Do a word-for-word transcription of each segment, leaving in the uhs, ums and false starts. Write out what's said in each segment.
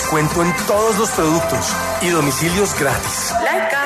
descuento en todos los productos y domicilios gratis. Laica.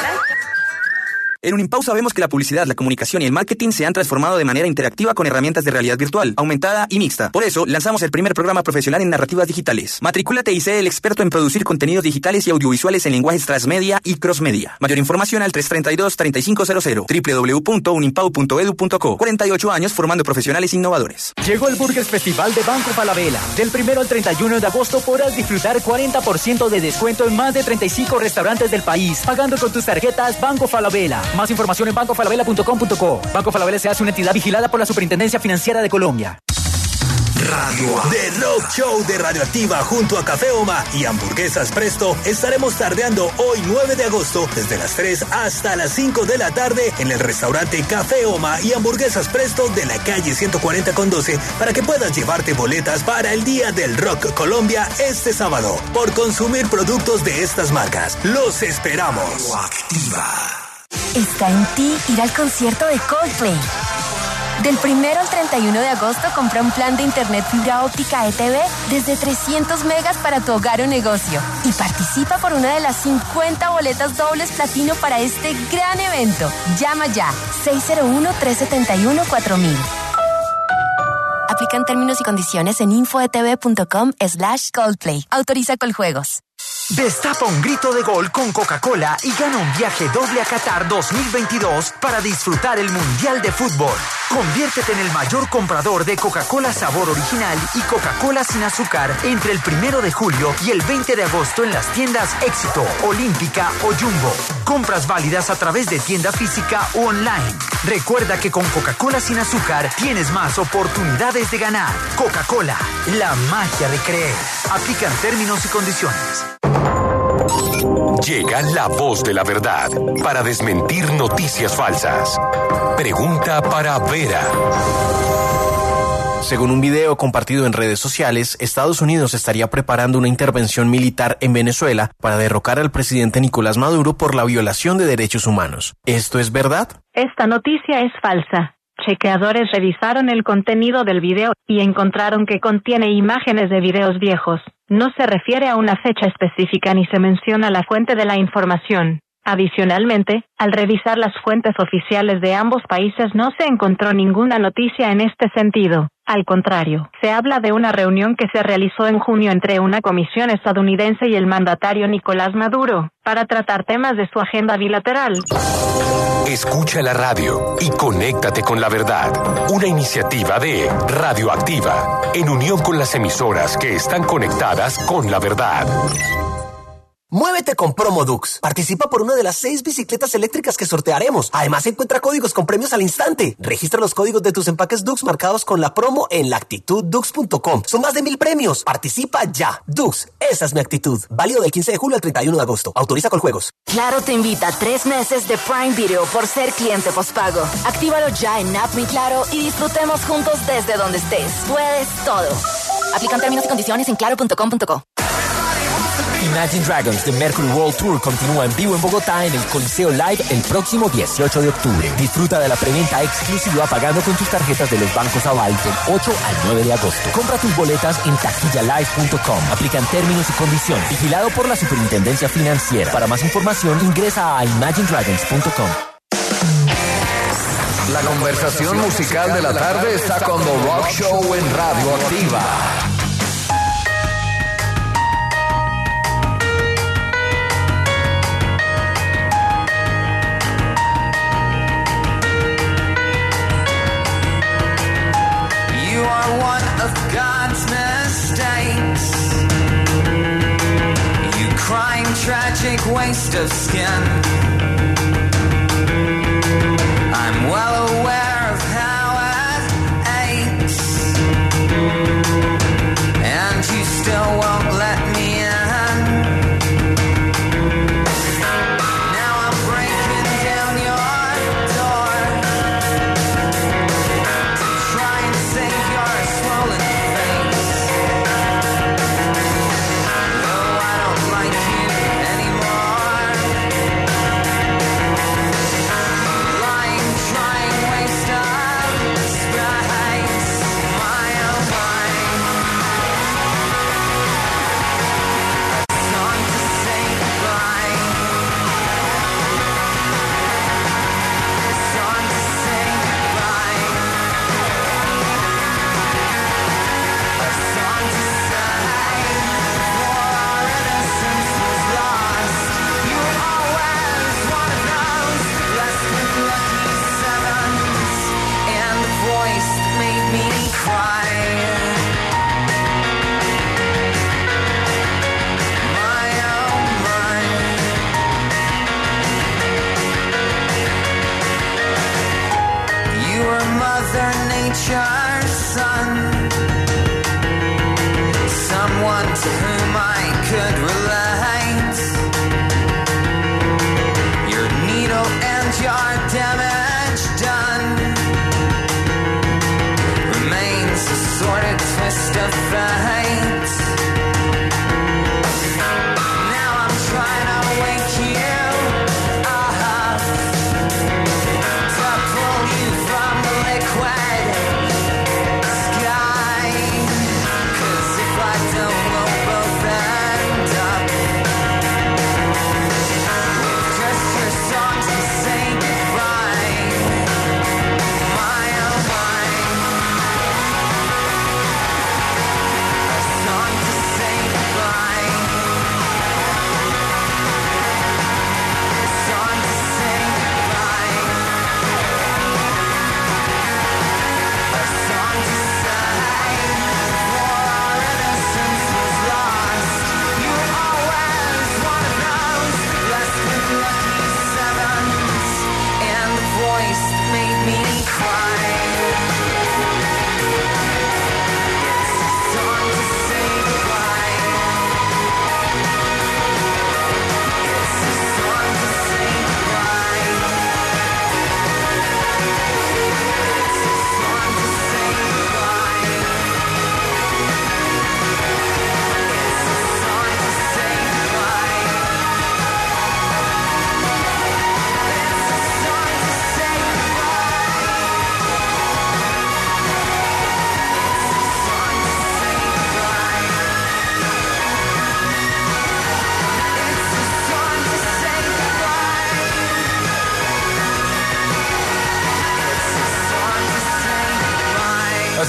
En Unimpau sabemos que la publicidad, la comunicación y el marketing se han transformado de manera interactiva con herramientas de realidad virtual, aumentada y mixta. Por eso, lanzamos el primer programa profesional en narrativas digitales. Matricúlate y sé el experto en producir contenidos digitales y audiovisuales en lenguajes transmedia y crossmedia. Mayor información al tres tres dos, tres cinco cero cero, doble u doble u doble u punto unimpau punto edu punto co. cuarenta y ocho años formando profesionales innovadores. Llegó el Burgers Festival de Banco Falabella. Del primero al treinta y uno de agosto podrás disfrutar cuarenta por ciento de descuento en más de treinta y cinco restaurantes del país, pagando con tus tarjetas Banco Falabella. Más información en banco falabella punto com punto co. Banco Falabella se hace una entidad vigilada por la Superintendencia Financiera de Colombia. Radio The Rock Show de Radioactiva junto a Café Oma y Hamburguesas Presto estaremos tardeando hoy nueve de agosto desde las tres hasta las cinco de la tarde en el restaurante Café Oma y Hamburguesas Presto de la calle ciento cuarenta con doce para que puedas llevarte boletas para el Día del Rock Colombia este sábado por consumir productos de estas marcas. Los esperamos. Radioactiva. Está en ti ir al concierto de Coldplay. Del primero al treinta y uno de agosto compra un plan de internet fibra óptica E T V desde trescientos megas para tu hogar o negocio y participa por una de las cincuenta boletas dobles platino para este gran evento. Llama ya seis cero uno, tres siete uno, cuatro mil. Aplican términos y condiciones en infoetv.com slash Coldplay. Autoriza Coljuegos. Destapa un grito de gol con Coca-Cola y gana un viaje doble a Qatar dos mil veintidós para disfrutar el Mundial de Fútbol. Conviértete en el mayor comprador de Coca-Cola sabor original y Coca-Cola sin azúcar entre el primero de julio y el veinte de agosto en las tiendas Éxito, Olímpica o Jumbo. Compras válidas a través de tienda física o online. Recuerda que con Coca-Cola sin azúcar tienes más oportunidades de ganar. Coca-Cola, la magia de creer. Aplican términos y condiciones. Llega la voz de la verdad para desmentir noticias falsas. Pregunta para Vera. Según un video compartido en redes sociales, Estados Unidos estaría preparando una intervención militar en Venezuela para derrocar al presidente Nicolás Maduro por la violación de derechos humanos. ¿Esto es verdad? Esta noticia es falsa. Chequeadores revisaron el contenido del video y encontraron que contiene imágenes de videos viejos. No se refiere a una fecha específica ni se menciona la fuente de la información. Adicionalmente, al revisar las fuentes oficiales de ambos países no se encontró ninguna noticia en este sentido. Al contrario, se habla de una reunión que se realizó en junio entre una comisión estadounidense y el mandatario Nicolás Maduro, para tratar temas de su agenda bilateral. Escucha la radio y conéctate con la verdad. Una iniciativa de Radioactiva, en unión con las emisoras que están conectadas con la verdad. Muévete con Promo Dux. Participa por una de las seis bicicletas eléctricas que sortearemos. Además, encuentra códigos con premios al instante. Registra los códigos de tus empaques Dux marcados con la promo en la actitud dux punto com. Son más de mil premios. Participa ya. Dux, esa es mi actitud. Válido del quince de julio al treinta y uno de agosto. Autoriza Coljuegos. Claro te invita a tres meses de Prime Video por ser cliente postpago. Actívalo ya en App Mi Claro y disfrutemos juntos desde donde estés. Puedes todo. Aplican términos y condiciones en claro punto com punto co. Imagine Dragons The Mercury World Tour continúa en vivo en Bogotá en el Coliseo Live el próximo dieciocho de octubre. Disfruta de la preventa exclusiva pagando con tus tarjetas de los bancos Aval del ocho al nueve de agosto. Compra tus boletas en taquilla live punto com. Aplican términos y condiciones. Vigilado por la Superintendencia Financiera. Para más información ingresa a imagine dragons punto com. La conversación musical de la tarde está con The Rock Show en Radioactiva. Of God's mistakes, you crime, tragic waste of skin. I'm well aware of how it aches, and you still won't let me in. Now I'm breaking down your door to try and save your swollen face. No, I don't like you anymore.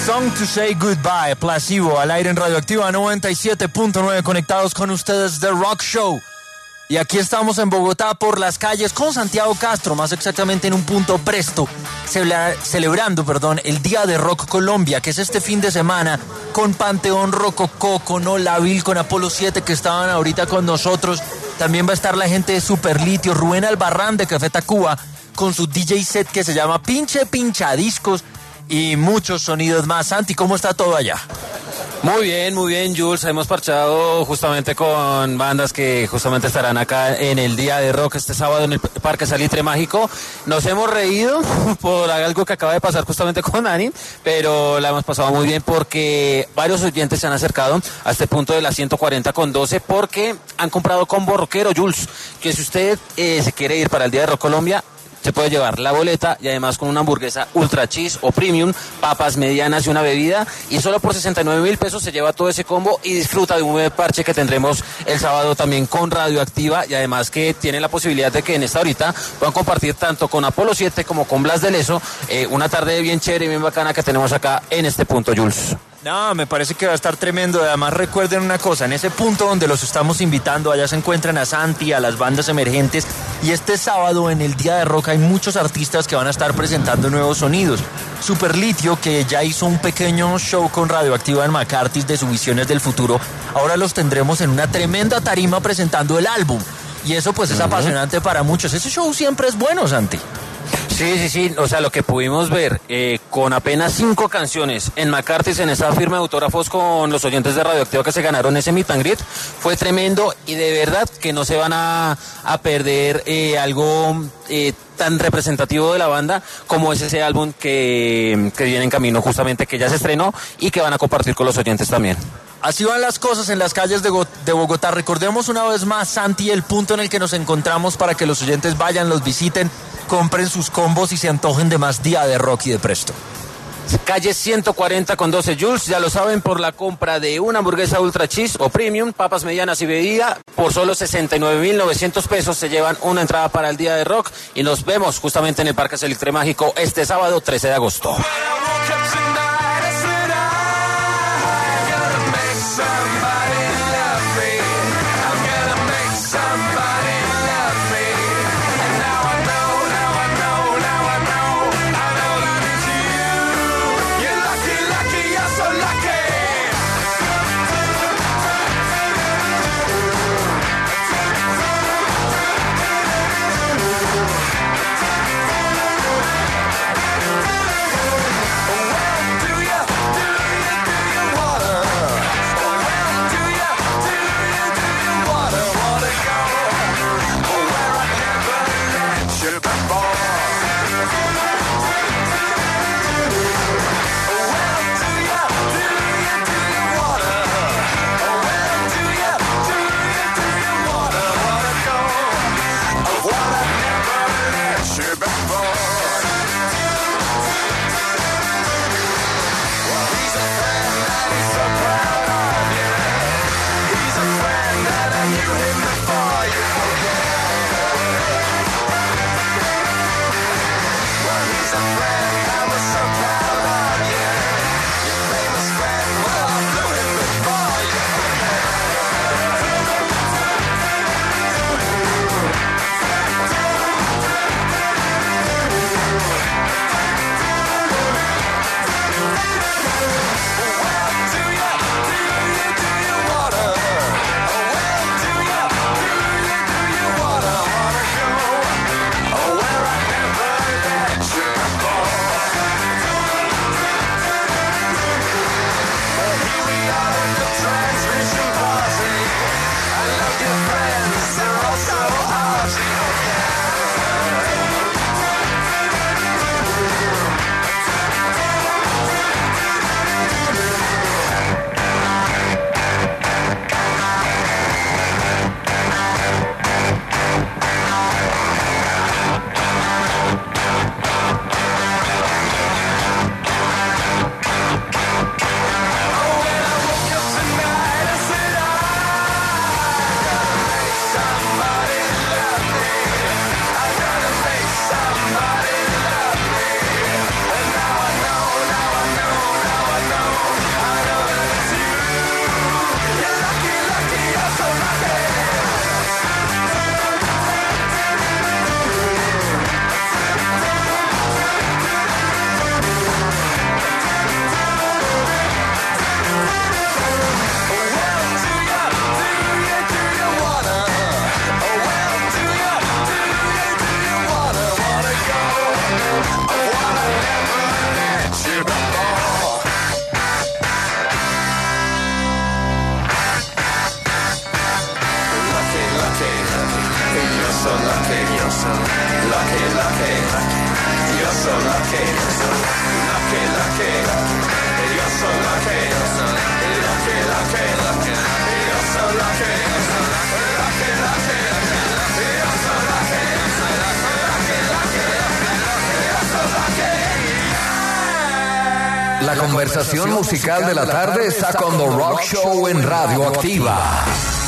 Song to Say Goodbye, Placebo, al aire en Radioactiva noventa y siete punto nueve, conectados con ustedes, The Rock Show. Y aquí estamos en Bogotá por las calles con Santiago Castro, más exactamente en un punto presto, celebra- celebrando perdón, el Día de Rock Colombia, que es este fin de semana, con Panteón Rococó, con Olavil, con Apolo siete, que estaban ahorita con nosotros. También va a estar la gente de Superlitio, Rubén Albarrán de Café Tacuba, con su D J set que se llama Pinche Pinchadiscos, y muchos sonidos más. Santi, ¿cómo está todo allá? Muy bien, muy bien, Jules. Hemos parchado justamente con bandas que justamente estarán acá en el Día de Rock este sábado en el Parque Salitre Mágico. Nos hemos reído por algo que acaba de pasar justamente con Ani, pero la hemos pasado muy bien porque varios oyentes se han acercado a este punto de la ciento cuarenta con doce porque han comprado combo rockero, Jules, que si usted eh, se quiere ir para el Día de Rock Colombia, se puede llevar la boleta y además con una hamburguesa ultra cheese o premium, papas medianas y una bebida, y solo por sesenta y nueve mil pesos se lleva todo ese combo y disfruta de un buen parche que tendremos el sábado también con Radioactiva, y además que tiene la posibilidad de que en esta horita puedan compartir tanto con Apolo siete como con Blas de Leso eh, una tarde bien chévere y bien bacana que tenemos acá en este punto, Jules. No, me parece que va a estar tremendo. Además, recuerden una cosa, en ese punto donde los estamos invitando, allá se encuentran a Santi, a las bandas emergentes, y este sábado en el Día de Rock hay muchos artistas que van a estar presentando nuevos sonidos. Superlitio, que ya hizo un pequeño show con Radioactiva en McCarthy's de sus Visiones del Futuro, ahora los tendremos en una tremenda tarima presentando el álbum. Y eso pues es uh-huh. apasionante para muchos. Ese show siempre es bueno, Santi. Sí, sí, sí, o sea, lo que pudimos ver eh, con apenas cinco canciones en McCarthy's, en esa firma de autógrafos con los oyentes de Radioactiva que se ganaron ese meet and greet, fue tremendo, y de verdad que no se van a, a perder eh, algo eh, tan representativo de la banda como es ese álbum que, que viene en camino justamente, que ya se estrenó y que van a compartir con los oyentes también. Así van las cosas en las calles de, Go- de Bogotá. Recordemos una vez más, Santi, el punto en el que nos encontramos para que los oyentes vayan, los visiten, compren sus combos y se antojen de más Día de Rock y de Presto. Calle ciento cuarenta con doce, Jules, ya lo saben, por la compra de una hamburguesa ultra cheese o premium, papas medianas y bebida, por solo sesenta y nueve mil novecientos pesos se llevan una entrada para el Día de Rock, y nos vemos justamente en el Parque Salitre Mágico este sábado trece de agosto. lucky, you're so lucky, lucky, you're so lucky, lucky, lucky, you're so lucky, lucky, lucky, you're so lucky, lucky, lucky, you're so lucky, lucky, lucky, you're so lucky. La conversación musical de la tarde está con The Rock Show en Radio Activa.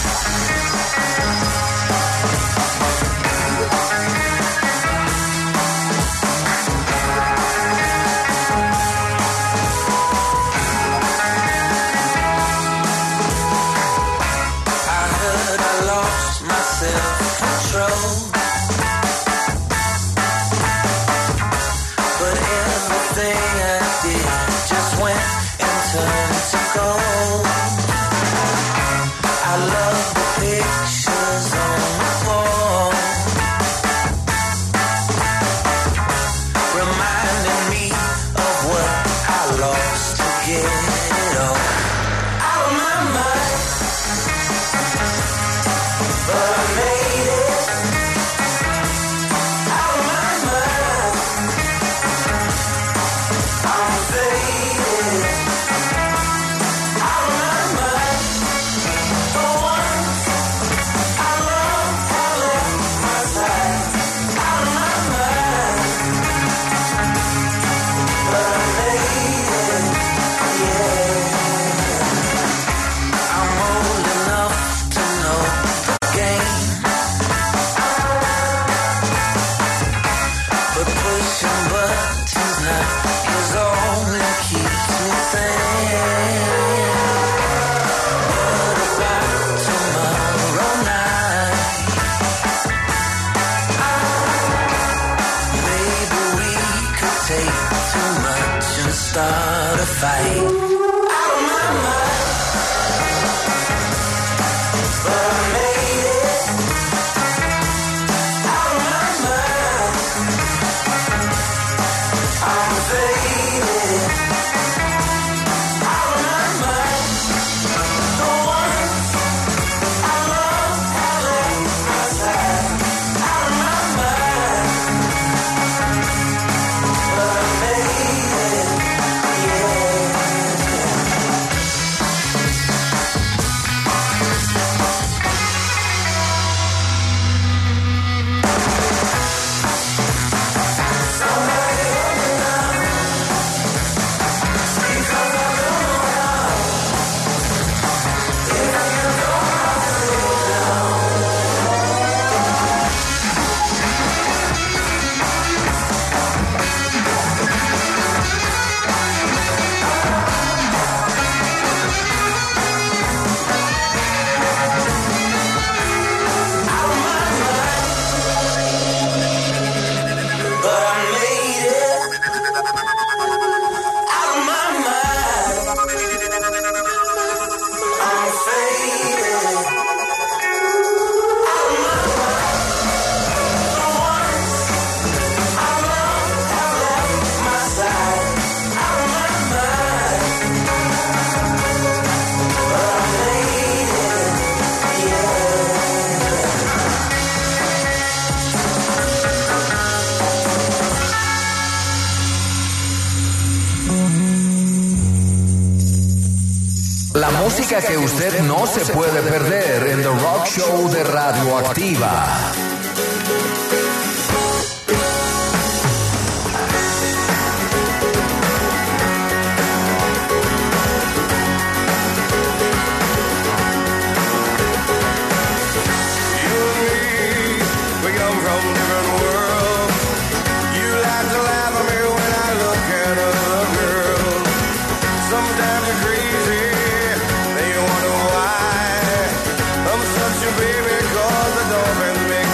Start a fight. Out of my mind, but I made it. Out of my mind, I'm faded. Out of my mind, the ones I love have left my side. Out of my mind, but I made it. La música que usted no se puede perder en The Rock Show de Radio Activa. Baby, cause the dolphins make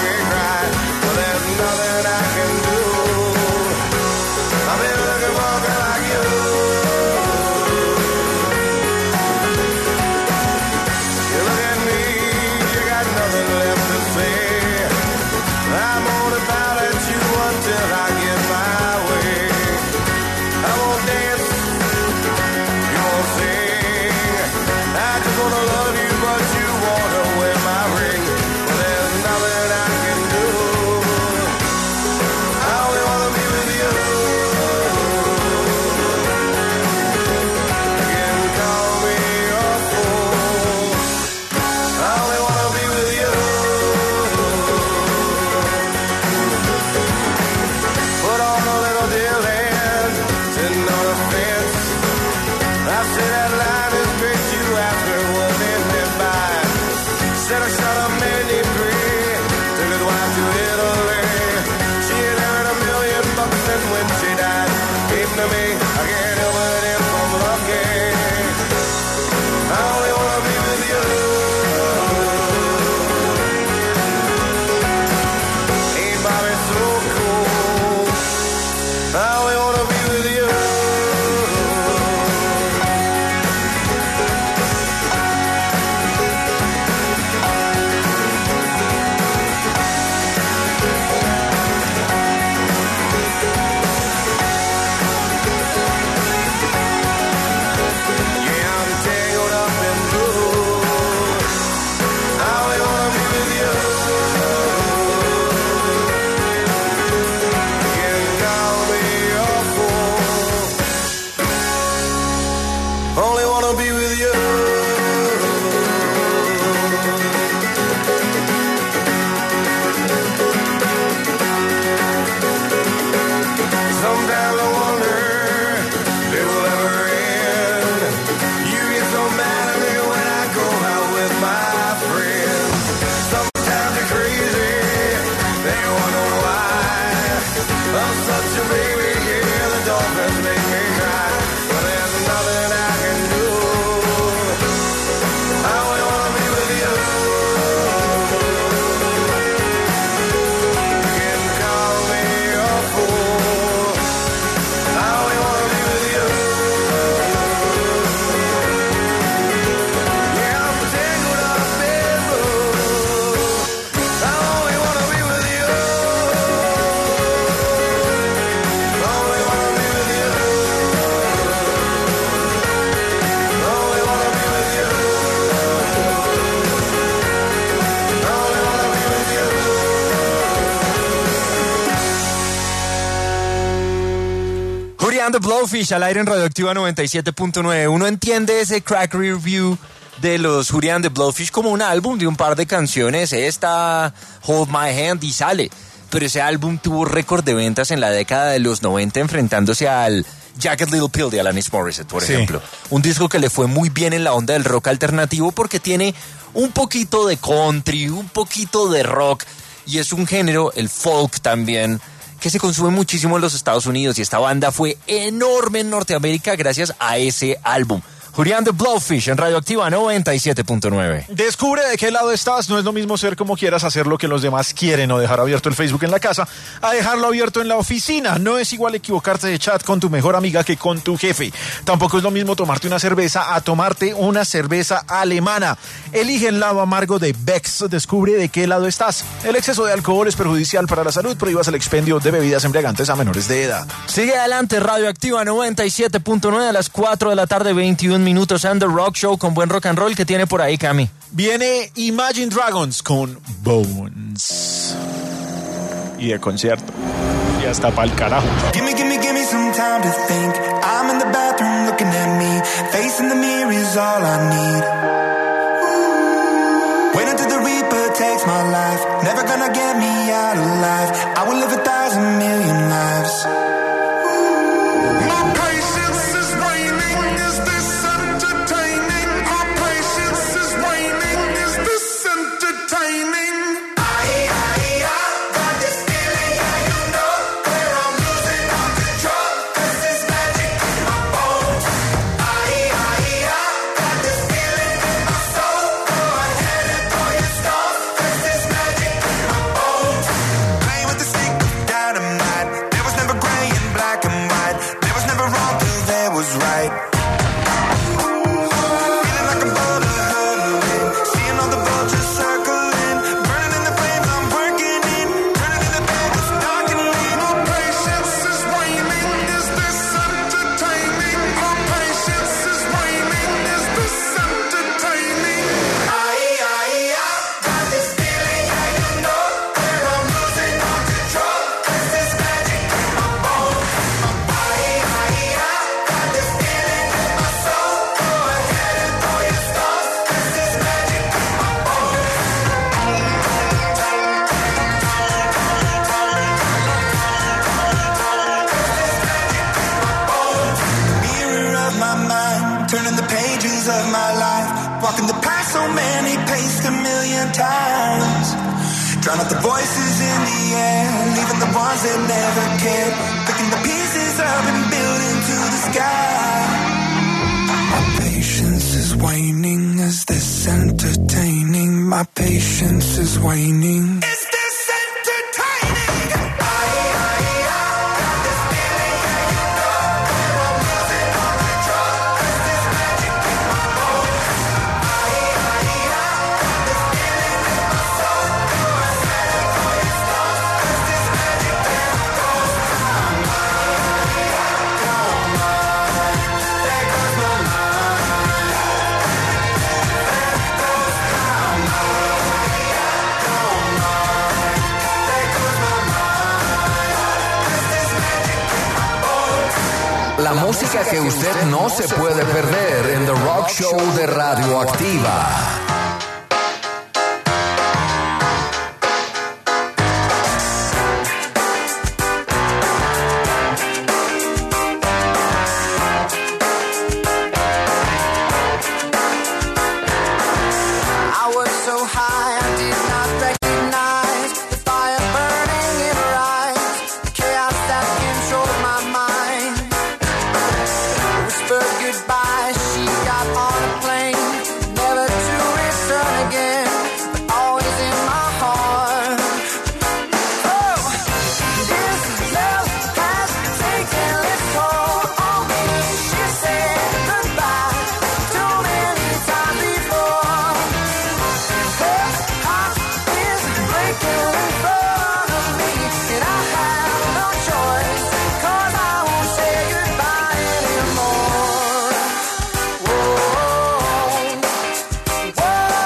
made him free. Took his wife to Italy. She inherited a million bucks, and when she died, came to me. I can't help it if I'm lucky. I only wanna be with you. Ain't Bobby so cool? I only wanna be with you. The Blowfish al aire en Radioactiva noventa y siete punto nueve. Uno entiende ese crack review de los Julian the Blowfish como un álbum de un par de canciones. Esta, Hold My Hand, y sale. Pero ese álbum tuvo récord de ventas en la década de los noventa, enfrentándose al Jagged Little Pill de Alanis Morissette, por sí. ejemplo. Un disco que le fue muy bien en la onda del rock alternativo porque tiene un poquito de country, un poquito de rock, y es un género, el folk también, que se consume muchísimo en los Estados Unidos, y esta banda fue enorme en Norteamérica gracias a ese álbum. Julian the Blowfish en Radioactiva noventa y siete punto nueve. Descubre de qué lado estás. No es lo mismo ser como quieras, hacer lo que los demás quieren o dejar abierto el Facebook en la casa a dejarlo abierto en la oficina. No es igual equivocarte de chat con tu mejor amiga que con tu jefe. Tampoco es lo mismo tomarte una cerveza a tomarte una cerveza alemana. Elige el lado amargo de Beck's. Descubre de qué lado estás. El exceso de alcohol es perjudicial para la salud. Prohíbas el expendio de bebidas embriagantes a menores de edad. Sigue adelante Radioactiva noventa y siete punto nueve a las cuatro de la tarde, veintiún minutos, and The Rock Show con buen rock and roll. Que tiene por ahí, Cami? Viene Imagine Dragons con Bones. Y de concierto. Y hasta pa'l carajo. Gimme, gimme, gimme some time to think. I'm in the bathroom looking at me. Facing the mirror is all I need. Wait until the Reaper takes my life. Never gonna get me out alive. I will live a thousand million lives. My patience is waning. Is this entertaining? My patience is waning. Is this entertaining? I, I, I got this feeling, yeah, you know, where I'm losing all control. 'Cause there's magic in my bones. I, I, I got this feeling in my soul. Go ahead and throw your stones. 'Cause there's magic in my bones. Play with the stick of dynamite. There was never gray and black and white. There was never wrong till there was right. Feeling like a boulder hurtling. Seeing all the vultures circling. Burning in the flames I'm working in. Turning in the bed that's dark and lean. My patience is waning. Is this entertaining? My patience is waning. Is this entertaining? I, I, I got this feeling, yeah, you know, where I'm losing all control. 'Cause there's magic in my bones. I, I, I got this feeling in my soul. Go ahead and throw your stones. 'Cause there's magic in my bones. Mirror of my mind, turning the pages of my life, walking the path so many paced a million times. Drown out the voices in the air, leaving the ones that never cared. Picking the pieces up and building to the sky. My patience is waning. Is this entertaining? My patience is waning. Is this entertaining? I, I, I got this feeling, yeah, you know. I'm losing all control. Is this magic in my bones? I, I, I got this feeling in my soul. My Santa Claus knows. Is this magic in my bones? I, I, I don't mind. There goes my mind. There goes my mind. La música que usted no se puede perder en The Rock Show de Radioactiva. I was so high, I did not recognize the fire burning in her eyes, the chaos that controlled my mind. Whispered goodbye, she got on a plane, never to return again, but always in my heart. Oh, this love has taken its toll on me. She said goodbye too many times before. Her heart is breaking in front of me, and I have no choice, 'cause I won't say goodbye anymore. Whoa, whoa,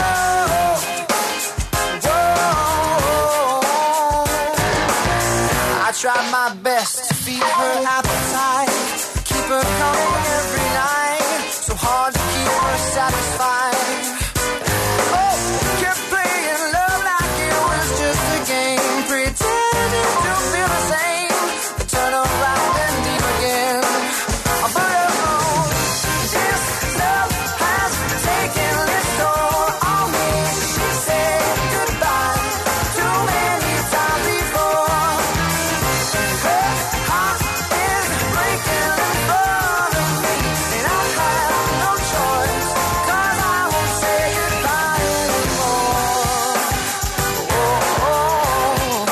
whoa. I tried my best to feed her appetite, keep her coming every night, so hard to keep her satisfied. Oh, kept playing love like it was just a game, pretending to feel the same, but turn around and leave again. But oh, this love has taken its toll on me. She said goodbye too many times before. Her heart is breaking in front of me, and I have no choice, 'cause I won't say goodbye anymore. Whoa, whoa,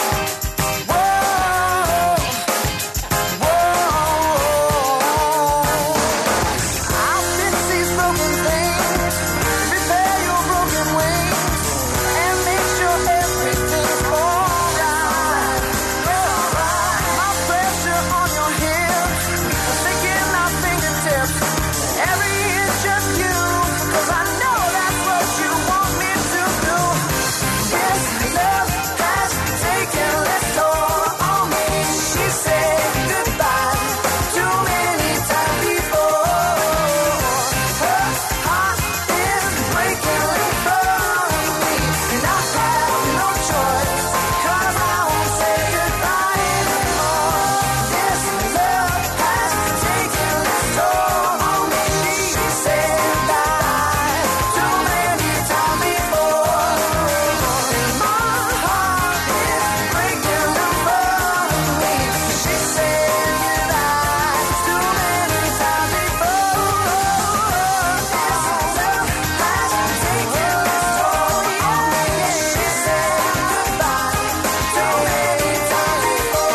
I'll fix these broken things, repair your broken wings, and make sure everything's alright. My pressure on your hips, thinking my fingertips, every inch of you, 'cause I know that's what you want me to do. This love has taken its toll on me. She said goodbye too many times before. Her heart is breaking in front of me, and I have no choice, 'cause I won't say goodbye anymore. This love has taken its toll on me. She said goodbye too many times before. And my heart is breaking in front of me. She said goodbye too many times before. This love has taken its toll on me. She said goodbye too many times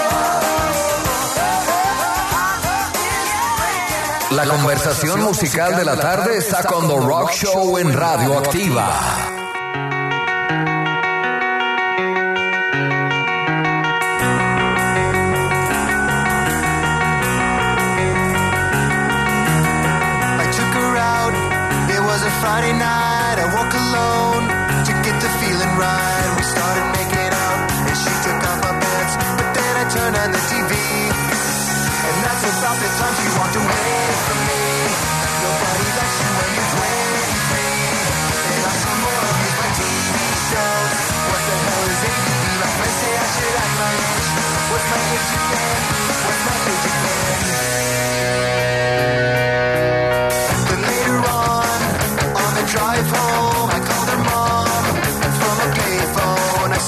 before. La conversación musical de la tarde está con The Rock Show en Radioactiva. I took her out, it was a Friday night. I woke alone to get the feeling right. We started making out, and she took off my pants, but then I turned on the T V, and that's about the time she walked away from me. Nobody likes you when you're twenty-three, and I saw more of these my T V shows. What the hell is A D D? My friends say I should act my age. What's my age again? What's my age again? But later on, on the drive home, I called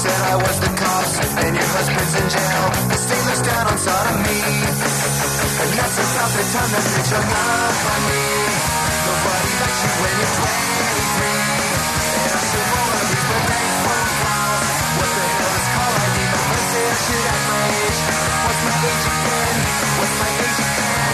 said I was the cops, and your husband's in jail. The state looks down on sodomy, and that's about the time that bitch hung up on me. Nobody likes you when you're twenty-three, and I still wanna reach my bank phone calls. What the hell is call I D? My friends say I should act my age. What's my age again? What's my age again?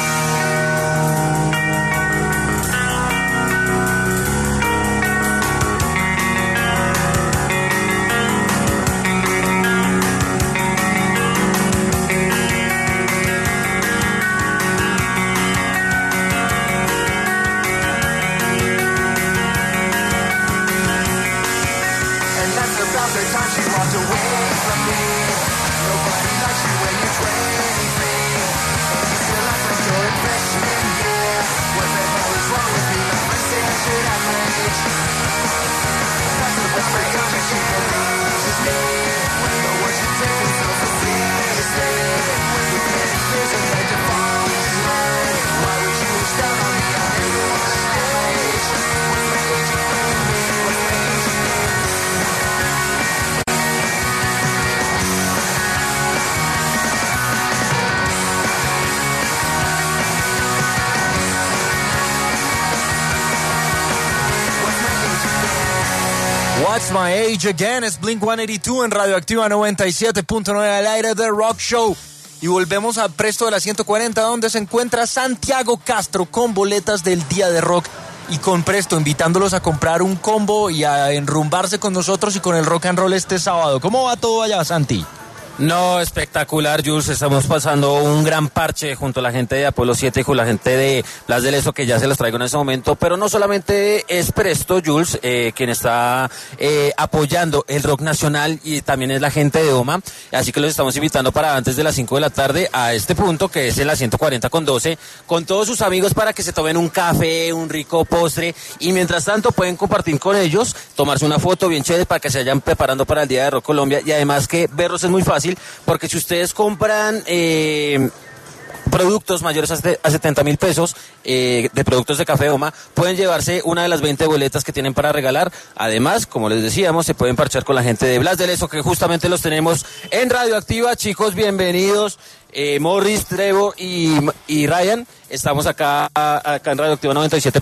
What's My Age Again, es Blink ciento ochenta y dos en Radioactiva noventa y siete punto nueve al aire de Rock Show. Y volvemos a Presto de la ciento cuarenta, donde se encuentra Santiago Castro con boletas del Día de Rock y con Presto, invitándolos a comprar un combo y a enrumbarse con nosotros y con el rock and roll este sábado. ¿Cómo va todo allá, Santi? No, espectacular, Jules. Estamos pasando un gran parche junto a la gente de Apolo siete y con la gente de Blas de Leso, que ya se los traigo en ese momento. Pero no solamente es Presto, Jules, eh, quien está eh, apoyando el rock nacional, y también es la gente de OMA. Así que los estamos invitando para antes de las cinco de la tarde a este punto, que es en la ciento cuarenta con doce, con todos sus amigos para que se tomen un café, un rico postre. Y mientras tanto pueden compartir con ellos, tomarse una foto bien chévere para que se vayan preparando para el Día de Rock Colombia. Y además que verlos es muy fácil, porque si ustedes compran eh, productos mayores a setenta mil pesos eh, de productos de Café Oma, pueden llevarse una de las veinte boletas que tienen para regalar. Además, como les decíamos, se pueden parchar con la gente de Blas de Leso, que justamente los tenemos en Radioactiva. Chicos, bienvenidos. Eh, Morris, Trevor y, y Ryan, estamos acá, acá en Radioactiva noventa y siete.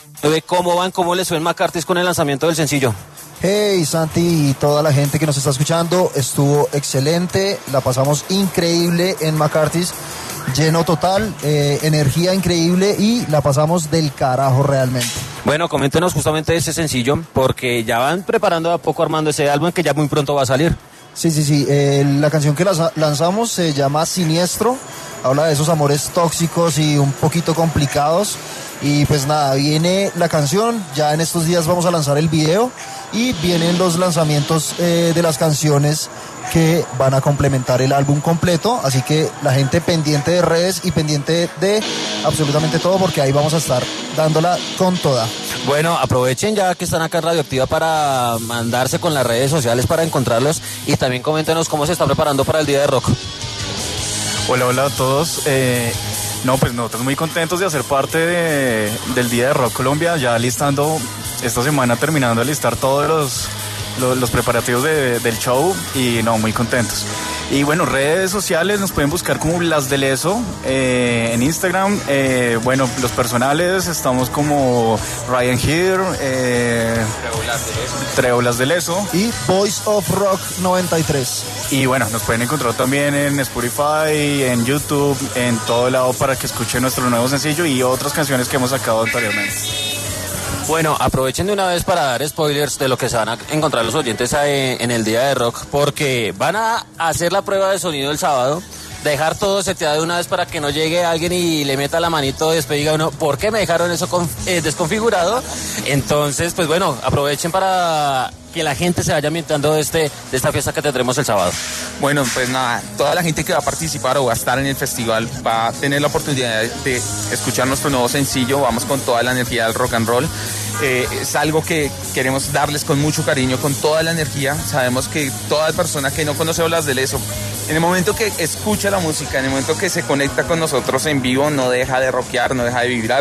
¿Cómo van? ¿Cómo les fue en McCarthy's con el lanzamiento del sencillo? Hey Santi y toda la gente que nos está escuchando, estuvo excelente, la pasamos increíble en McCarthy's, lleno total, eh, energía increíble y la pasamos del carajo realmente. Bueno, coméntenos justamente ese sencillo, porque ya van preparando a poco armando ese álbum que ya muy pronto va a salir. Sí, sí, sí, eh, la canción que lanzamos se llama Siniestro, habla de esos amores tóxicos y un poquito complicados. Y pues nada, viene la canción, ya en estos días vamos a lanzar el video y vienen los lanzamientos eh, de las canciones que van a complementar el álbum completo, así que la gente pendiente de redes y pendiente de absolutamente todo, porque ahí vamos a estar dándola con toda. Bueno, aprovechen ya que están acá en Radioactiva para mandarse con las redes sociales para encontrarlos, y también coméntenos cómo se está preparando para el Día de Rock. Hola, hola a todos. Eh... No, pues nosotros muy contentos de hacer parte de, del Día de Rock Colombia, ya listando, esta semana terminando de listar todos los, los, los preparativos de, del show, y no, muy contentos. Y bueno, redes sociales nos pueden buscar como Blas de Leso eh, en Instagram. Eh, bueno, los personales estamos como Ryan Here, eh, Treo Blas de Leso y Voice of Rock noventa y tres. Y bueno, nos pueden encontrar también en Spotify, en YouTube, en todo lado, para que escuchen nuestro nuevo sencillo y otras canciones que hemos sacado anteriormente. Bueno, aprovechen de una vez para dar spoilers de lo que se van a encontrar los oyentes en el Día de Rock, porque van a hacer la prueba de sonido el sábado, dejar todo seteado de una vez para que no llegue alguien y le meta la manito y después diga uno, ¿por qué me dejaron eso con, eh, desconfigurado? Entonces, pues bueno, aprovechen para que la gente se vaya ambientando de, este, de esta fiesta que tendremos el sábado. Bueno, pues nada, toda la gente que va a participar o va a estar en el festival va a tener la oportunidad de escuchar nuestro nuevo sencillo. Vamos con toda la energía del rock and roll. Eh, es algo que queremos darles con mucho cariño, con toda la energía. Sabemos que toda persona que no conoce Blas de Leso, en el momento que escucha la música, en el momento que se conecta con nosotros en vivo, no deja de rockear, no deja de vibrar.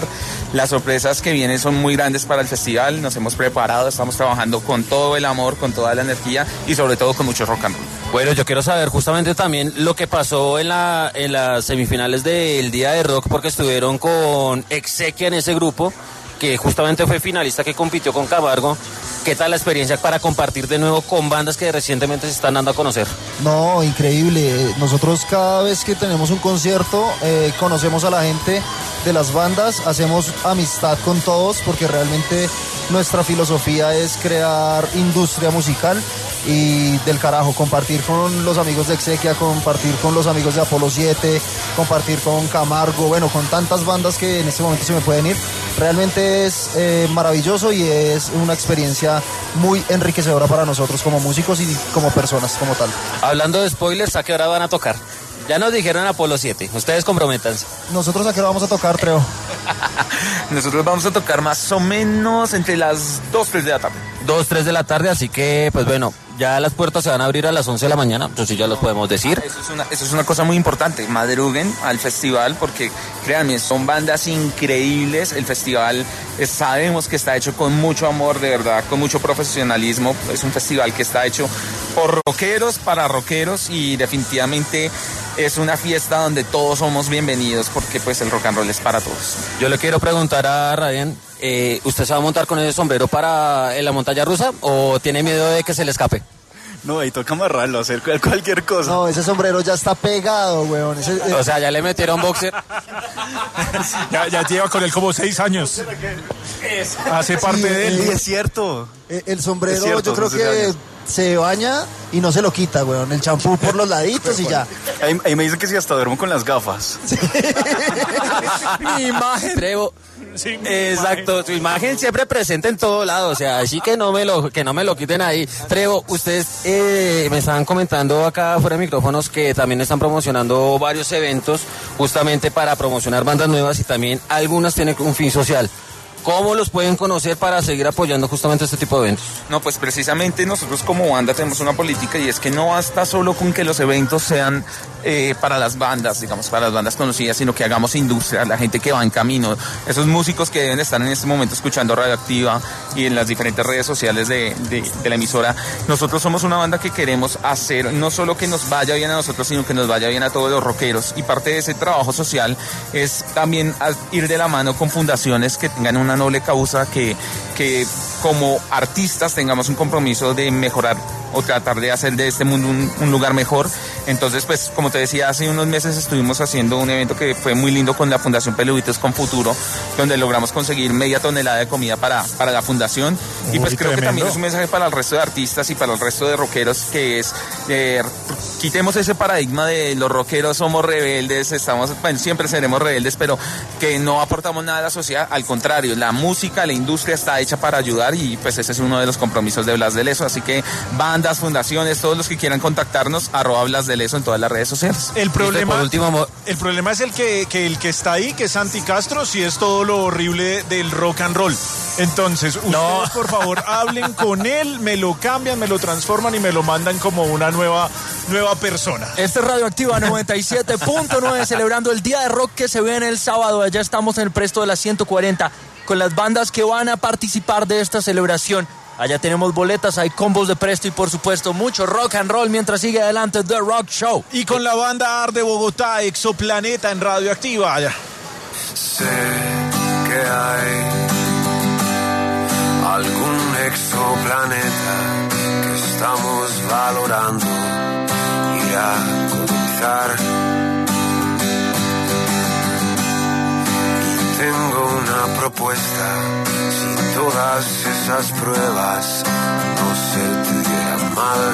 Las sorpresas que vienen son muy grandes para el festival, nos hemos preparado, estamos trabajando con todo el amor, con toda la energía y sobre todo con mucho rock and roll. Bueno, yo quiero saber justamente también lo que pasó en, la, en las semifinales del Día de Rock, porque estuvieron con Exequia en ese grupo, que justamente fue finalista que compitió con Camargo. ¿Qué tal la experiencia para compartir de nuevo con bandas que recientemente se están dando a conocer? No, increíble. Nosotros cada vez que tenemos un concierto eh, conocemos a la gente de las bandas, hacemos amistad con todos porque realmente nuestra filosofía es crear industria musical y del carajo, compartir con los amigos de Exequia, compartir con los amigos de Apolo siete, compartir con Camargo, bueno, con tantas bandas que en este momento se me pueden ir. Realmente es eh, maravilloso y es una experiencia muy enriquecedora para nosotros como músicos y como personas como tal. Hablando de spoilers, ¿a qué hora van a tocar? Ya nos dijeron Apolo siete, ustedes comprométanse. ¿Nosotros a qué hora vamos a tocar, Treo? Nosotros vamos a tocar más o menos entre las dos, tres de la tarde. dos, tres de la tarde, así que, pues bueno, ya las puertas se van a abrir a las once de la mañana, entonces ya los podemos decir. Eso es una, eso es una cosa muy importante, madruguen al festival porque, créanme, son bandas increíbles. El festival eh, sabemos que está hecho con mucho amor, de verdad, con mucho profesionalismo. Es un festival que está hecho por rockeros, para rockeros y definitivamente es una fiesta donde todos somos bienvenidos porque pues el rock and roll es para todos. Yo le quiero preguntar a Ryan, eh, ¿usted se va a montar con ese sombrero para en la montaña rusa o tiene miedo de que se le escape? No, ahí toca amarrarlo, hacer cualquier cosa. No, ese sombrero ya está pegado, weón. Ese, eh... O sea, ya le metieron boxer. ya, ya lleva con él como seis años. Hace parte sí, de él. Eh, es cierto. Eh, el sombrero, es cierto, yo creo que años. Se baña y no se lo quita, weón. El champú por los laditos y ya. Ahí, ahí me dicen que si hasta duermo con las gafas. Sí. Mi imagen. Trevo. Sí, exacto, imagen. Su imagen siempre presente en todo lado, o sea, así que no me lo, que no me lo quiten ahí. Trevo, ustedes eh, me estaban comentando acá fuera de micrófonos que también están promocionando varios eventos justamente para promocionar bandas nuevas y también algunas tienen un fin social. ¿Cómo los pueden conocer para seguir apoyando justamente este tipo de eventos? No, pues precisamente nosotros como banda tenemos una política y es que no basta solo con que los eventos sean eh, para las bandas, digamos, para las bandas conocidas, sino que hagamos industria, la gente que va en camino, esos músicos que deben estar en este momento escuchando Radioactiva y en las diferentes redes sociales de, de, de la emisora. Nosotros somos una banda que queremos hacer no solo que nos vaya bien a nosotros, sino que nos vaya bien a todos los rockeros, y parte de ese trabajo social es también ir de la mano con fundaciones que tengan una noble causa, que, que como artistas tengamos un compromiso de mejorar o tratar de hacer de este mundo un, un lugar mejor. Entonces, pues, como te decía, hace unos meses estuvimos haciendo un evento que fue muy lindo con la Fundación Peluditos con Futuro, donde logramos conseguir media tonelada de comida para, para la fundación. Muy y pues creo tremendo. Que también es un mensaje para el resto de artistas y para el resto de rockeros, que es eh, quitemos ese paradigma de los rockeros somos rebeldes, estamos, bueno, siempre seremos rebeldes, pero que no aportamos nada a la sociedad. Al contrario, la música, la industria está hecha para ayudar, y pues ese es uno de los compromisos de Blas de Leso. Así que bandas, fundaciones, todos los que quieran contactarnos, arroba Blas de Leso en todas las redes sociales. El problema, por último, el problema es el que, que el que está ahí, que es Santi Castro, sí es todo lo horrible del rock and roll. Entonces, ustedes no. por favor hablen con él, me lo cambian, me lo transforman y me lo mandan como una nueva, nueva persona. Este es Radioactiva noventa y siete punto nueve, celebrando el Día de Rock que se viene el sábado. Allá estamos en el Presto de las ciento cuarenta con las bandas que van a participar de esta celebración. Allá tenemos boletas, hay combos de Presto y por supuesto mucho rock and roll mientras sigue adelante The Rock Show. Y con la banda Ar de Bogotá, Exoplaneta en Radioactiva. Allá. Sé que hay algún exoplaneta que estamos valorando ir a colonizar. Y tengo una propuesta: si todas esas pruebas no se te dieran mal,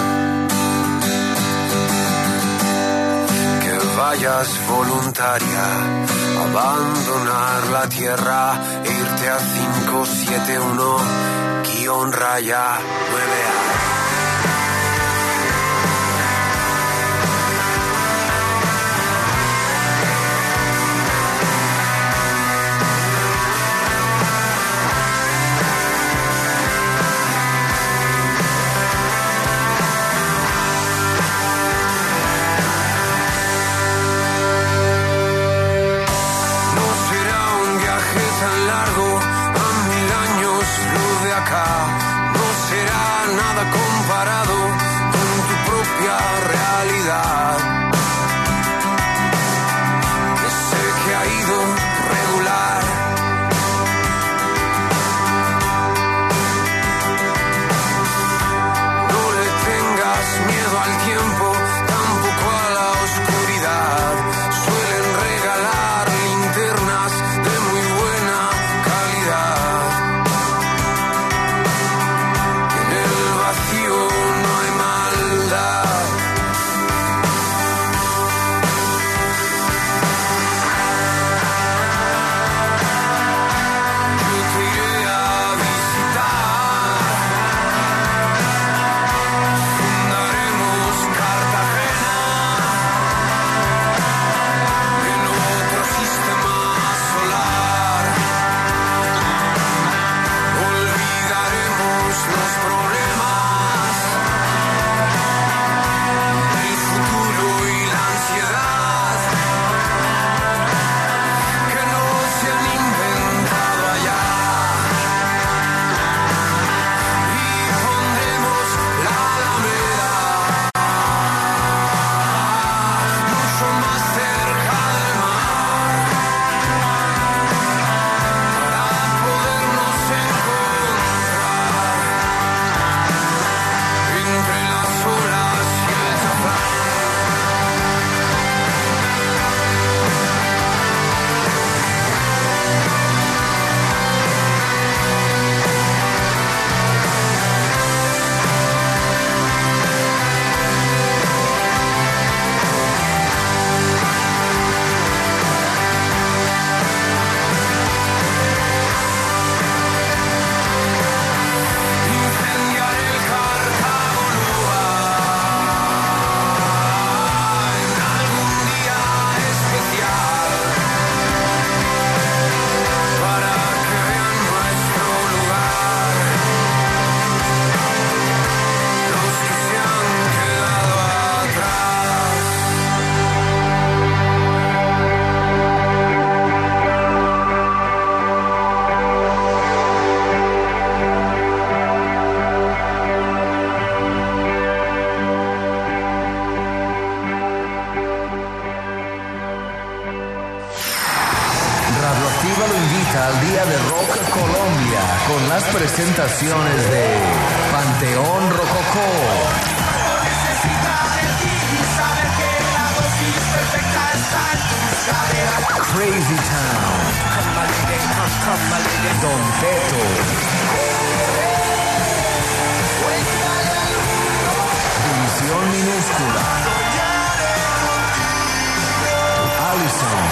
que vayas voluntaria a abandonar la tierra e irte a cinco siete uno guión raya nueve A. Tan largo propia realidad. Que sé que ha ido regular. No le tengas miedo al tiempo, tampoco a la oscuridad. Suelen regalar linternas de muy buena calidad. En el vacío no hay maldad. Yo te iré a visitar. Fundaremos Cartagena en otro sistema solar. Olvidaremos los problemas, el futuro y la ansiedad que no se han inventado allá. Y pondremos la Alameda mucho más cerca del mar para podernos encontrar entre las olas y el azafrán. Incendiar el Cartago Nova en algún día especial para que vean nuestro lugar los que se han quedado atrás. Radioactiva lo invita al Día de Rock Colombia con las presentaciones de Panteón Rococó, Crazy Town, Don Teto, División Minúscula, Allison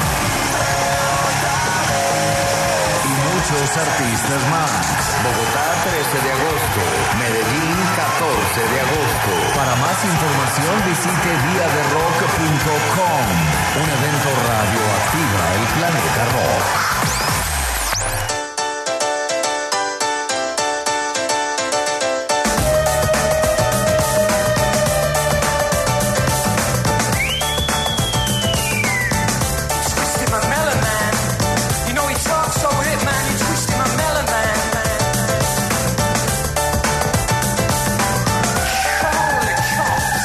y muchos artistas más. Bogotá, trece de agosto. Medellín, catorce de agosto. Para más información visite dia de rock punto com. Un evento radioactiva, el planeta rock. Twisted my melon, man. You know he talks over it, man. You twisted my melon, man. Holy cops.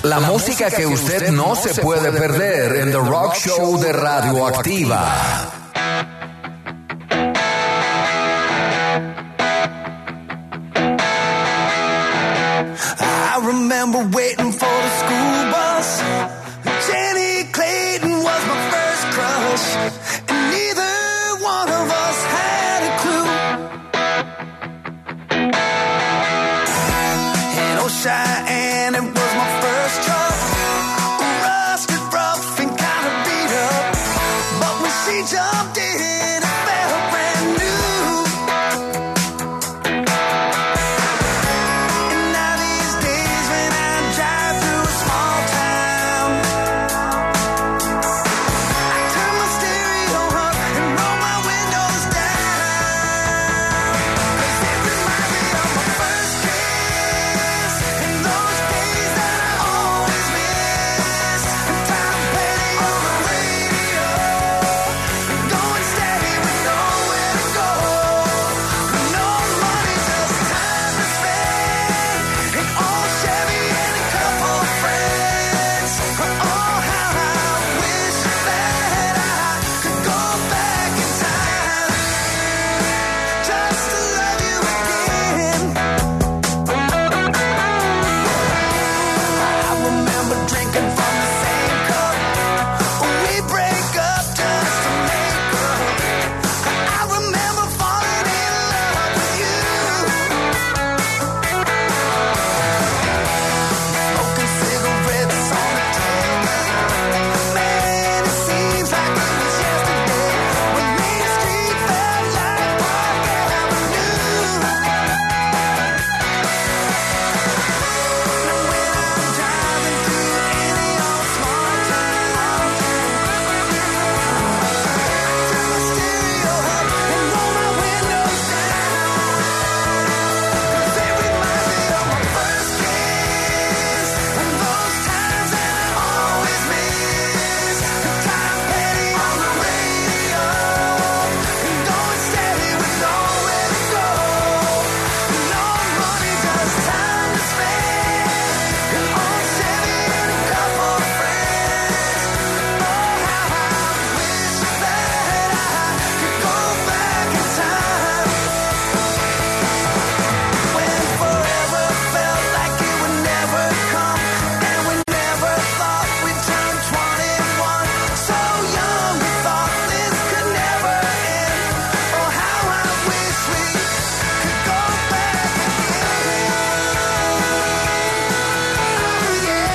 La, La música, música que usted no se puede perder en The Rock Show de Radioactiva. I remember waiting for the school bus. Jenny Clayton was my first crush, and neither one of us had a clue. And oh, Cheyenne, it was my first truck, rusted, rough, and kind of beat up. But when she jumped in, it felt brand new. And now these days when I drive through a small town, I turn my stereo up and roll my windows down. 'Cause it reminds me of my first kiss and those days that I always miss. And Tom Petty on the radio, going steady with nowhere to go. No money, just time to spend. An old Chevy and a couple of friends. Oh, how I wish that I could go back in time, just to love you again. I remember drinking from the same cup. We break up just to make up. I remember falling in love with you. Smoking cigarettes on the tailgate. Man, it seems like it was yesterday when Main Street felt like Park Avenue. Now when I'm driving through any old small town, I turn my stereo up and roll my windows down. 'Cause it reminds me of my first kiss and those times that I always miss. Tom Petty on the radio, and going steady with nowhere to go. No money, just time to spend. An old Chevy and a couple of friends. Oh, how I wish that I could go back in time, when forever felt like it would never come, and we never thought we'd turn twenty-one. So young, we thought this could never end. Oh, how I wish we could go back again. Oh, yeah,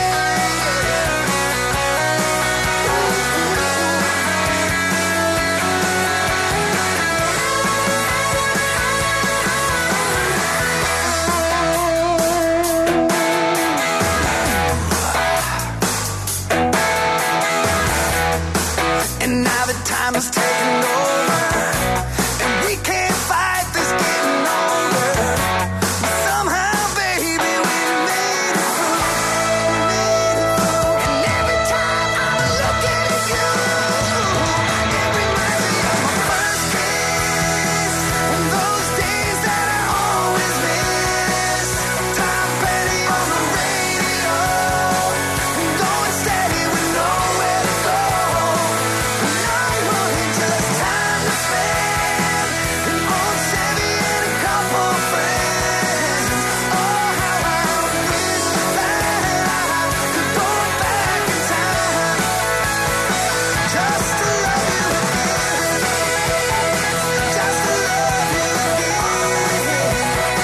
and now the time is taking over, and we can't fight this getting older. But somehow, baby, we made it through, made it through. And every time I'm looking at you, it reminds me of my first kiss and those days that I always miss. Tom Petty on the radio, and going steady with nowhere to go. No money, just time to spend. An old Chevy and a couple of friends. Oh, how I wish that I could go back in time, just to love you again, just to love you again.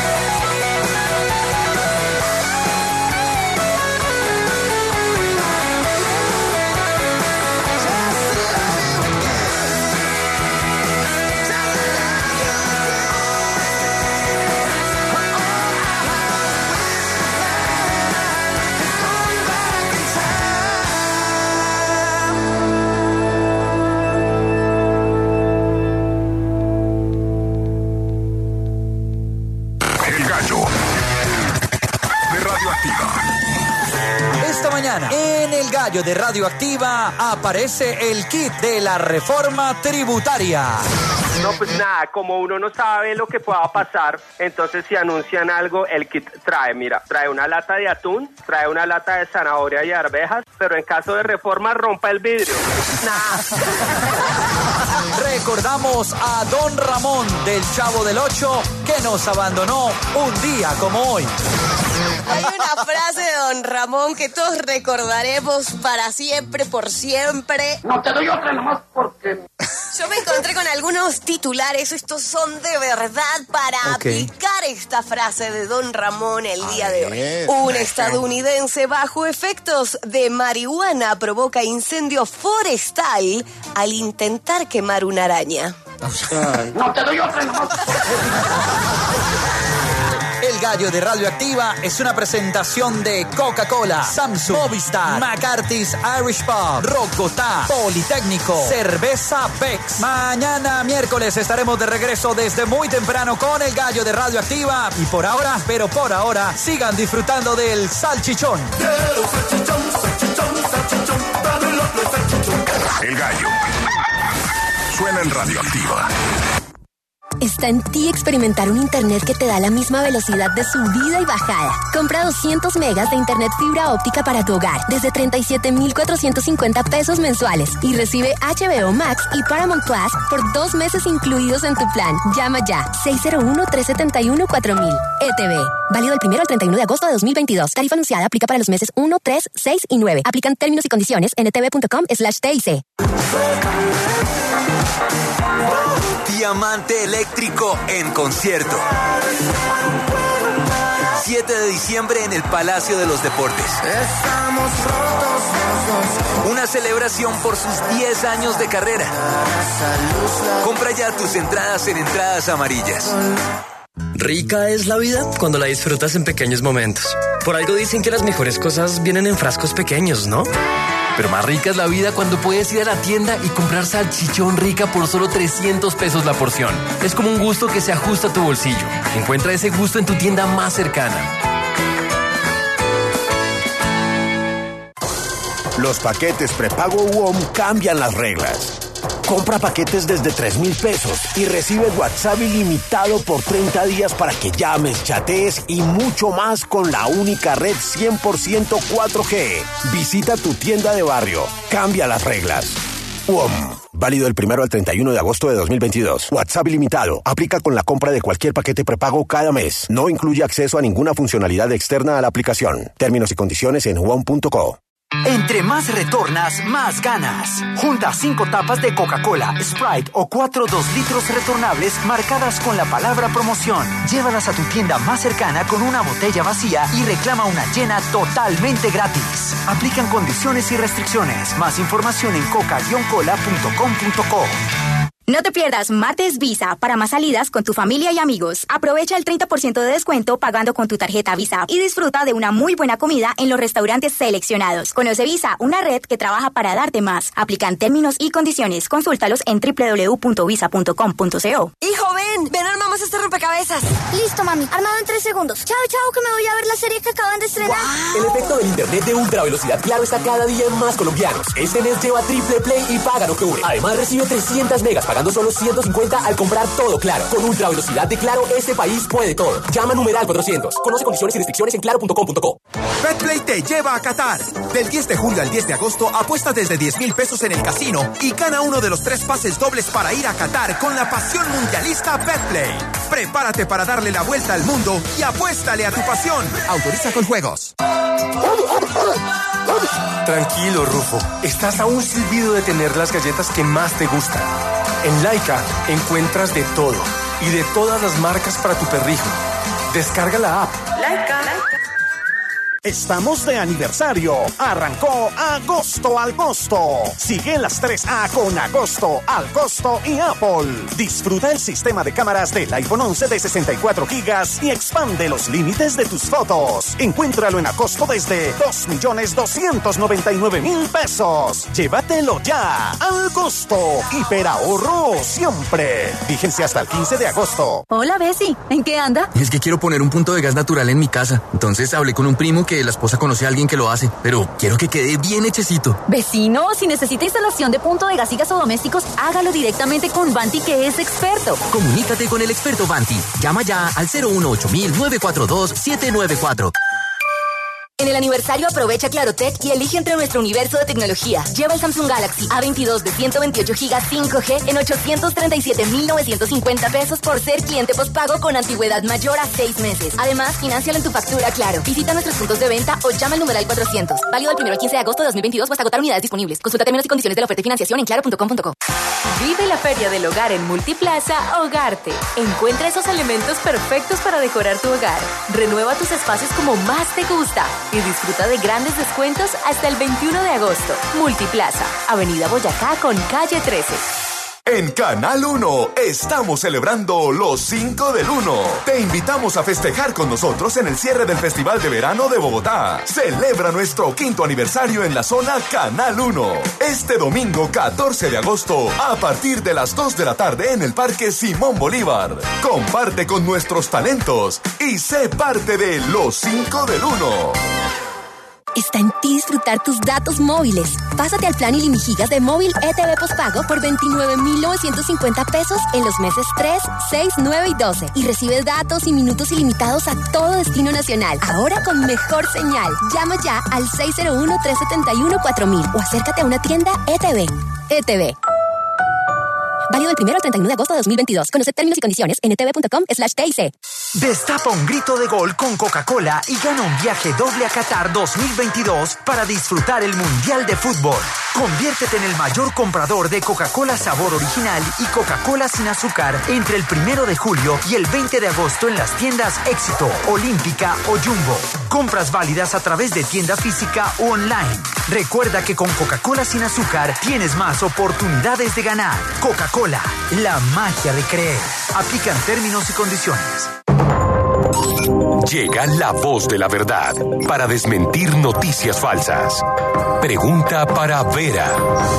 El gallo de Radioactiva. Esta mañana, en el Gallo de Radioactiva, aparece el kit de la reforma tributaria. No, pues nada, como uno no sabe lo que pueda pasar, entonces si anuncian algo, el kit trae, mira, trae una lata de atún, trae una lata de zanahoria y arvejas, pero en caso de reforma rompa el vidrio. Nah. Recordamos a Don Ramón del Chavo del Ocho, que nos abandonó un día como hoy. Hay una frase de Don Ramón que todos recordaremos para siempre, por siempre. No te doy otra nomás porque... Yo me encontré con algunos titulares, estos son de verdad para Okay. aplicar esta frase de Don Ramón el día A de ver, hoy. Un maestro. estadounidense bajo efectos de marihuana provoca incendio forestal al intentar quemar una araña. No te doy otra nomás. El Gallo de Radioactiva es una presentación de Coca-Cola, Samsung, Movistar, McCarthy's Irish Pub, Rocotá, Politécnico, Cerveza Bex. Mañana miércoles estaremos de regreso desde muy temprano con el Gallo de Radioactiva. Y por ahora, pero por ahora, sigan disfrutando del salchichón. El Gallo. Suena en Radioactiva. Está en ti experimentar un internet que te da la misma velocidad de subida y bajada. Compra doscientos megas de internet fibra óptica para tu hogar desde treinta y siete mil cuatrocientos cincuenta pesos mensuales y recibe H B O Max y Paramount Plus por dos meses incluidos en tu plan. Llama ya seis cero uno, tres siete uno, cuatro mil. E T V. Válido del primero al treinta y uno de agosto de dos mil veintidós. Tarifa anunciada aplica para los meses uno, tres, seis y nueve. Aplican términos y condiciones en etv.com slash TIC. Diamante Eléctrico en concierto. siete de diciembre en el Palacio de los Deportes. Estamos rotos los dos. Una celebración por sus diez años de carrera. Compra ya tus entradas en Entradas Amarillas. Rica es la vida cuando la disfrutas en pequeños momentos. Por algo dicen que las mejores cosas vienen en frascos pequeños, ¿no? Pero más rica es la vida cuando puedes ir a la tienda y comprar salchichón Rica por solo trescientos pesos la porción. Es como un gusto que se ajusta a tu bolsillo. Encuentra ese gusto en tu tienda más cercana. Los paquetes prepago U O M cambian las reglas. Compra paquetes desde tres mil pesos y recibe WhatsApp ilimitado por treinta días para que llames, chatees y mucho más con la única red cien por ciento cuatro G. Visita tu tienda de barrio. Cambia las reglas. U O M. Válido del primero al treinta y uno de agosto de dos mil veintidós. WhatsApp ilimitado. Aplica con la compra de cualquier paquete prepago cada mes. No incluye acceso a ninguna funcionalidad externa a la aplicación. Términos y condiciones en U O M punto co. Entre más retornas, más ganas. Junta cinco tapas de Coca-Cola, Sprite o cuatro dos litros retornables marcadas con la palabra promoción. Llévalas a tu tienda más cercana con una botella vacía y reclama una llena totalmente gratis. Aplican condiciones y restricciones. Más información en coca cola punto com punto co. No te pierdas Martes Visa para más salidas con tu familia y amigos. Aprovecha el treinta por ciento de descuento pagando con tu tarjeta Visa y disfruta de una muy buena comida en los restaurantes seleccionados. Conoce Visa, una red que trabaja para darte más. Aplican términos y condiciones. Consúltalos en doble u doble u doble u punto visa punto com punto co. Hijo, ven, ven, armamos este rompecabezas. Listo, mami, armado en tres segundos. Chao, chao, que me voy a ver la serie que acaban de estrenar. El efecto del internet de ultra velocidad Claro está cada día en más colombianos. Este mes lleva triple play y paga en octubre. Además recibe trescientas megas pagando solo ciento cincuenta al comprar todo Claro. Con ultra velocidad de Claro, este país puede todo. Llama numeral cuatrocientos. Conoce condiciones y restricciones en claro punto com punto co. Betplay te lleva a Qatar. Del diez de julio al diez de agosto apuesta desde diez mil pesos en el casino y gana uno de los tres pases dobles para ir a Qatar con la pasión mundialista Betplay. Prepárate para darle la vuelta al mundo y apuéstale a tu pasión. Autoriza con juegos. Tranquilo, Rufo. Estás a un silbido de tener las galletas que más te gustan. En Laika encuentras de todo y de todas las marcas para tu perrijo. Descarga la app. Laika. Estamos de aniversario. Arrancó Agosto al Costo. Sigue las tres A con Agosto al Costo y Apple. Disfruta el sistema de cámaras del iPhone once de sesenta y cuatro gigas y expande los límites de tus fotos. Encuéntralo en Agosto desde dos millones doscientos noventa y nueve mil pesos. Llévatelo ya. Al Costo. Hiperahorro siempre. Fíjense hasta el quince de agosto. Hola, Bessie. ¿En qué anda? Es que quiero poner un punto de gas natural en mi casa. Entonces hablé con un primo que que la esposa conoce a alguien que lo hace, pero quiero que quede bien hechecito. Vecino, si necesita instalación de punto de gas y gasodomésticos, hágalo directamente con Vanti, que es experto. Comunícate con el experto Vanti. Llama ya al cero uno ocho mil nueve cuatro dos siete nueve cuatro. En el aniversario aprovecha Clarotec y elige entre nuestro universo de tecnología. Lleva el Samsung Galaxy A veintidós de ciento veintiocho gigas cinco G en ochocientos treinta y siete mil novecientos cincuenta pesos por ser cliente postpago con antigüedad mayor a seis meses. Además, fináncialo en tu factura Claro. Visita nuestros puntos de venta o llama al numeral cuatrocientos. Válido del primero al quince de agosto de dos mil veintidós o hasta agotar unidades disponibles. Consulta términos y condiciones de la oferta y financiación en claro punto com punto co. Vive la Feria del Hogar en Multiplaza Hogarte. Encuentra esos elementos perfectos para decorar tu hogar. Renueva tus espacios como más te gusta y disfruta de grandes descuentos hasta el veintiuno de agosto. Multiplaza, Avenida Boyacá con calle trece. En Canal uno estamos celebrando los cinco del uno. Te invitamos a festejar con nosotros en el cierre del Festival de Verano de Bogotá. Celebra nuestro quinto aniversario en la zona Canal uno. Este domingo catorce de agosto a partir de las dos de la tarde en el Parque Simón Bolívar. Comparte con nuestros talentos y sé parte de los cinco del uno. Está en ti disfrutar tus datos móviles. Pásate al plan ilimigigas de móvil E T V postpago por veintinueve mil novecientos cincuenta pesos en los meses tres, seis, nueve y doce. Y recibe datos y minutos ilimitados a todo destino nacional. Ahora con mejor señal. Llama ya al seis cero uno, tres siete uno, cuatro mil o acércate a una tienda E T V. E T V. Válido del primero al treinta y uno de agosto de dos mil veintidós. Conoce términos y condiciones en etv.com slash TIC. Destapa un grito de gol con Coca-Cola y gana un viaje doble a Qatar dos mil veintidós para disfrutar el Mundial de Fútbol. Conviértete en el mayor comprador de Coca-Cola sabor original y Coca-Cola sin azúcar entre el primero de julio y el veinte de agosto en las tiendas Éxito, Olímpica o Jumbo. Compras válidas a través de tienda física o online. Recuerda que con Coca-Cola sin azúcar tienes más oportunidades de ganar. Coca-Cola, la magia de creer. Aplican términos y condiciones. Llega la voz de la verdad para desmentir noticias falsas. Pregunta para Vera.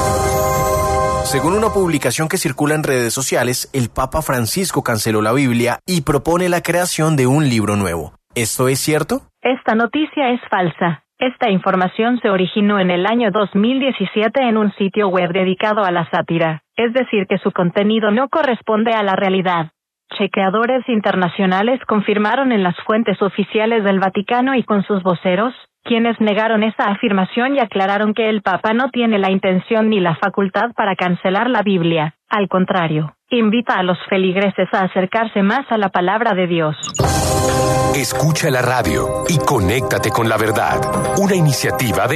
Según una publicación que circula en redes sociales, el Papa Francisco canceló la Biblia y propone la creación de un libro nuevo. ¿Esto es cierto? Esta noticia es falsa. Esta información se originó en el año dos mil diecisiete en un sitio web dedicado a la sátira, es decir, que su contenido no corresponde a la realidad. Chequeadores internacionales confirmaron en las fuentes oficiales del Vaticano y con sus voceros, quienes negaron esa afirmación y aclararon que el Papa no tiene la intención ni la facultad para cancelar la Biblia. Al contrario, invita a los feligreses a acercarse más a la palabra de Dios. Escucha la radio y conéctate con la verdad. Una iniciativa de